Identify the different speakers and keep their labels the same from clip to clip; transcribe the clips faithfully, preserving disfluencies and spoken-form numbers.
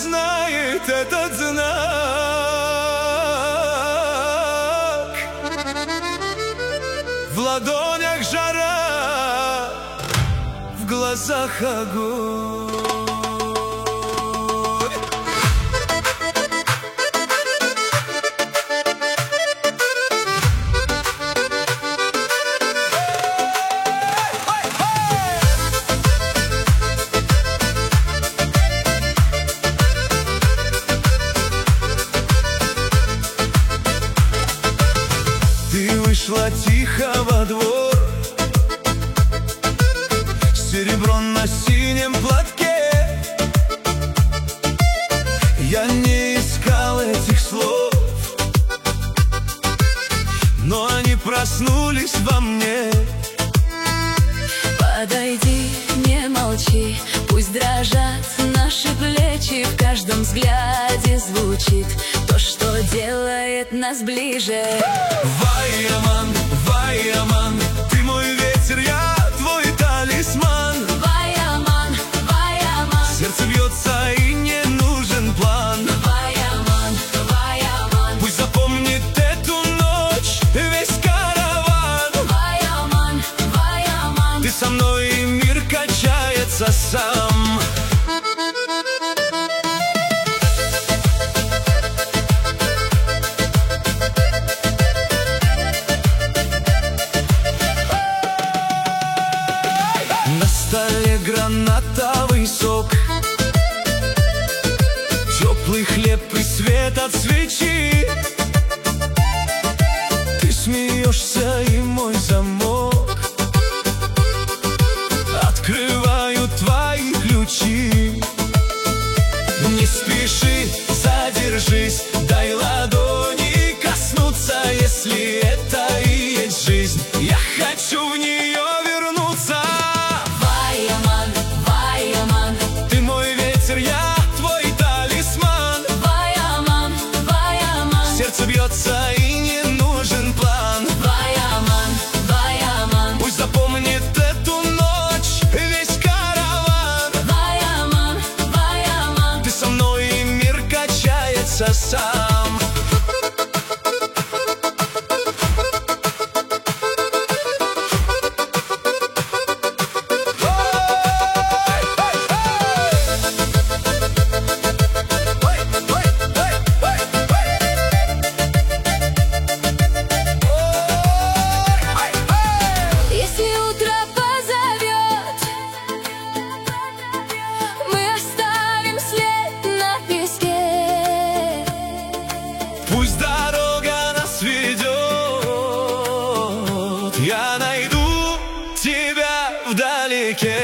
Speaker 1: знает этот знак. В ладонях жара, в глазах огонь. Вышла тихо во двор, серебро на синем платке. Я не искал этих слов, но они проснулись во мне.
Speaker 2: Подойди, не молчи, пусть дрожат наши плечи. В каждом взгляде звучит то, что делает нас ближе.
Speaker 1: Вай-аман, Вай-аман, ты мой ветер, я твой талисман.
Speaker 2: Вай-аман, Вай-аман,
Speaker 1: сердце бьется и не нужен план.
Speaker 2: Вай-аман, Вай-аман,
Speaker 1: пусть запомнит эту ночь весь караван.
Speaker 2: Вай-аман, Вай-аман,
Speaker 1: ты со мной, и мир качается сам. На столе гранатовый сок, теплый хлеб и свет от свечи. Ты смеешься, и мой замок открываю твои ключи. Не спеши, задержись, дай ладони коснуться. Если это и есть жизнь, я хочу в нее вернуться.
Speaker 2: Вай-аман, Вай-аман,
Speaker 1: Ты мой ветер, я твой талисман.
Speaker 2: Вай-аман, Вай-аман,
Speaker 1: Сердце бьется и не нужен план.
Speaker 2: Вай-аман, Вай-аман,
Speaker 1: Пусть запомнит эту ночь весь караван.
Speaker 2: Вай-аман, Вай-аман,
Speaker 1: Ты со мной, и мир качается сам.
Speaker 2: если утро позовет, мы оставим след на песке.
Speaker 1: Пусть дорога нас ведет, я найду тебя вдалеке.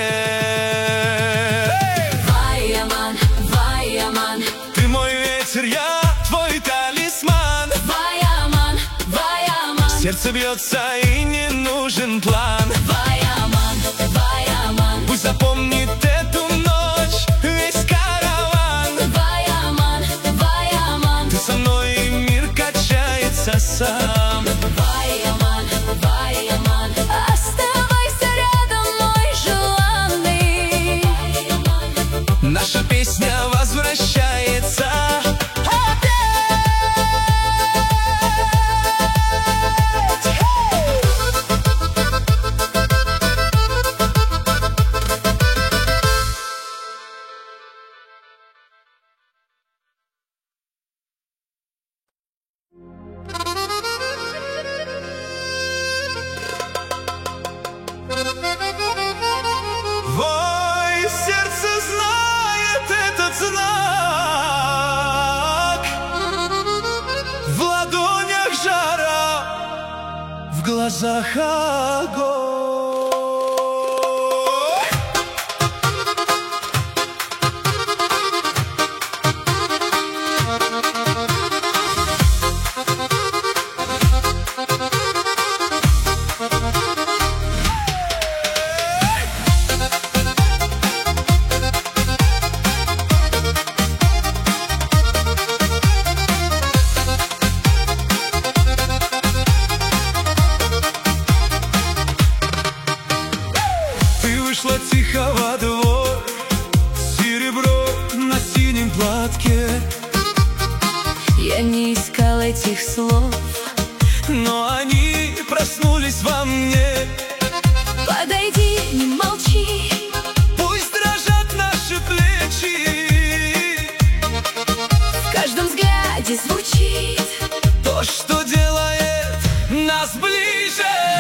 Speaker 2: Вай-аман, Вай-аман,
Speaker 1: Ты мой ветер, я твой талисман.
Speaker 2: Вай-аман, Вай-аман,
Speaker 1: Сердце бьется и не нужен план.
Speaker 2: Вай-аман, Вай-аман,
Speaker 1: Пусть запомнит эту ночь весь караван.
Speaker 2: Вай-аман, Вай-аман,
Speaker 1: Ты со мной, и мир качается сам.
Speaker 2: Вай-аман, Вай-аман, оставайся рядом, мой желанный.
Speaker 1: Наша песня возвращается опять. Твое сердце знает этот знак. В ладонях жара, в глазах огонь.
Speaker 2: искал этих слов,
Speaker 1: но они проснулись во мне.
Speaker 2: подойди, не молчи,
Speaker 1: Пусть дрожат наши плечи,
Speaker 2: в каждом взгляде звучит
Speaker 1: то, что делает нас ближе.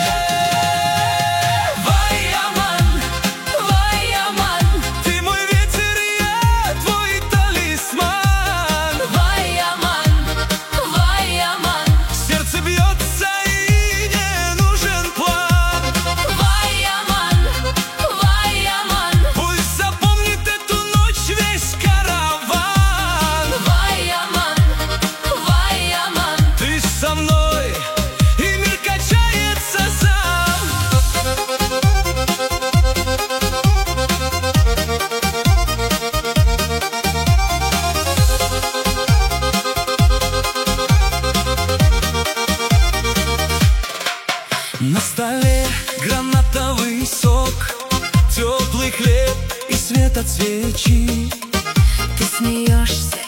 Speaker 2: Вайаман, Вайаман,
Speaker 1: Ты мой ветер, я твой талисман.
Speaker 2: Вайаман, Вайаман,
Speaker 1: Сердце бьется и не нужен план.
Speaker 2: Вайаман, Вайаман,
Speaker 1: Пусть запомнит эту ночь весь караван.
Speaker 2: Вайаман, Вайаман.
Speaker 1: Ты со мной, и мир качается сам. На столе гранатовый сок, теплый хлеб и свет от свечи.
Speaker 2: Ты смеешься,